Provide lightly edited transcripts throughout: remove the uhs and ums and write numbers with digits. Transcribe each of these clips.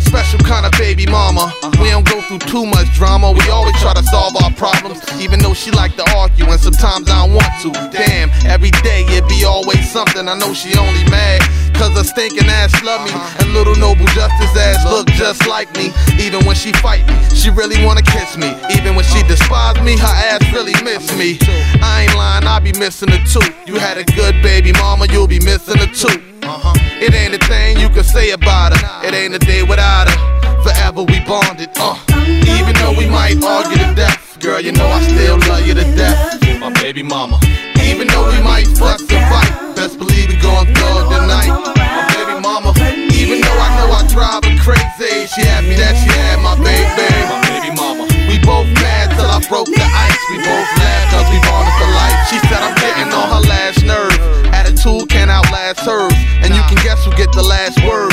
special kind of baby mama. We don't go through too much drama. We always try to solve our problems, even though she like to argue, and sometimes I don't want to. Damn, every day it be always something. I know she only mad cause her stinking ass love me, and little noble justice ass look just like me. Even when she fight me, she really wanna kiss me. Even when she despise me, her ass really miss me. I ain't lying, I be missing a tooth. You had a good baby mama, you'll be missing a tooth. It ain't a thing you can say about her. It ain't a day without her. Forever we bonded. Even though we might argue to death, girl, you know I still love you to death. My baby mama. Even though we might fuss and fight, best believe we gon' thug tonight. My baby mama. Even though I know I drive her crazy, she happy that she had my baby. My baby mama. We both mad till I broke the ice. We both laugh cause we bonded for life. She said I'm getting on her last nerve. Attitude can't outlast hers, and you can guess who get the last word.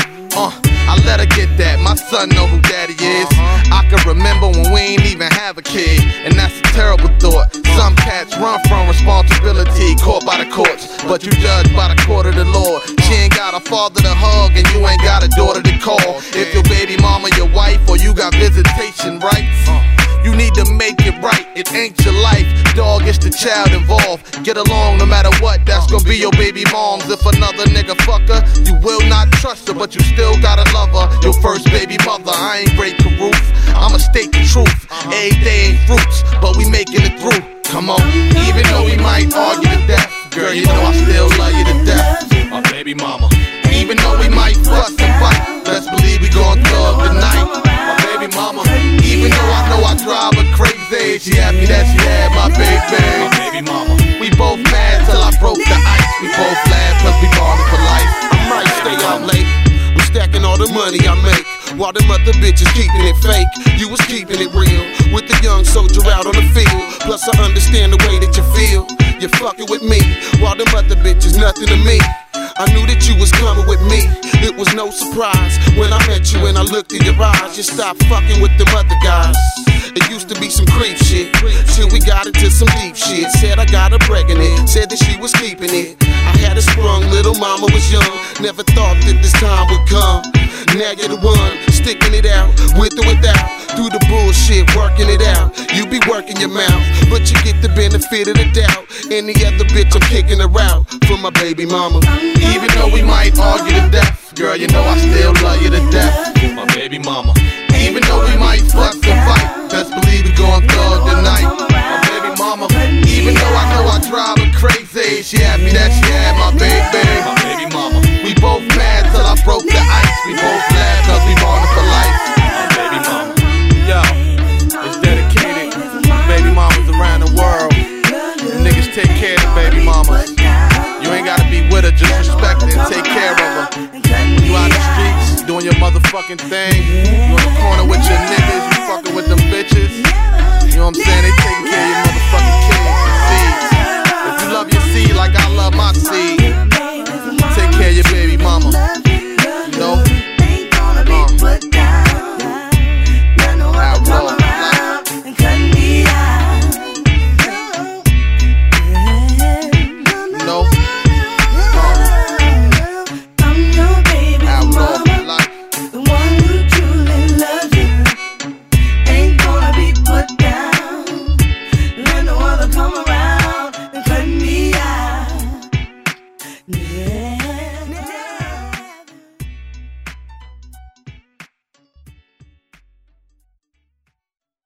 I let her get that, my son know who daddy is. I can remember when we ain't even have a kid, and that's a terrible thought. Some cats run from responsibility, caught by the courts, but you judged by the court of the law. She ain't got a father to hug, and you ain't got a daughter to call. If your baby mama your wife, or you got visitation rights, you need to make it right, it ain't your life. Dog, it's the child involved. Get along no matter what, that's gonna be your baby mom's. If another nigga fuck her, you will not trust her, but you still gotta love her. Your first baby mother, I ain't breaking roof. I'ma state the truth, every day ain't fruits, but we making it through. Come on, even though we might argue to death, girl, you know I still love you to death. My baby mama. Even though we might fuss and fight, best believe we gon' thug tonight. My baby mama. Even though I know I drive her crazy, she happy that she had my baby. My baby mama. We both mad till I broke the ice. We both laugh cause we bonded for life. I might stay out late, I'm stacking all the money I make, while them other bitches keeping it fake. You was keeping it real, with the young soldier out on the field. Plus I understand the way that you feel. You're fucking with me, while them other bitches nothing to me. I knew that you was coming with me. It was no surprise when I met you and I looked in your eyes. You stopped fucking with them other guys. It used to be some creep shit, till we got into some deep shit. Said I got her pregnant, said that she was keeping it. I had her sprung, little mama was young. Never thought that this time would come. Now you're the one, sticking it out, with or without. Through the bullshit, working it out. You be working your mouth, but you get the benefit of the doubt. Any other bitch, I'm kicking her out for my baby mama. Even though we might argue to death, girl, you know I still love you to death. My baby mama. Even though we might fuss and fight, best believe we gon' thug tonight. My baby mama. Even though I know I drive her crazy, she happy that she had my baby. My baby mama. We both mad till I broke the ice. We both laugh cause we bonded for life. My baby mama. Yo, it's dedicated to baby mamas around the world. The niggas take care of the baby mamas. You ain't gotta be with her, just respect her and take care of her. When you out the streets, doing your motherfucking thing, you in the corner with your niggas, you fucking with them bitches. You know what I'm saying? They taking care of your motherfucking kids and seeds. If you love your seed like I love my seed, take care of your baby mama.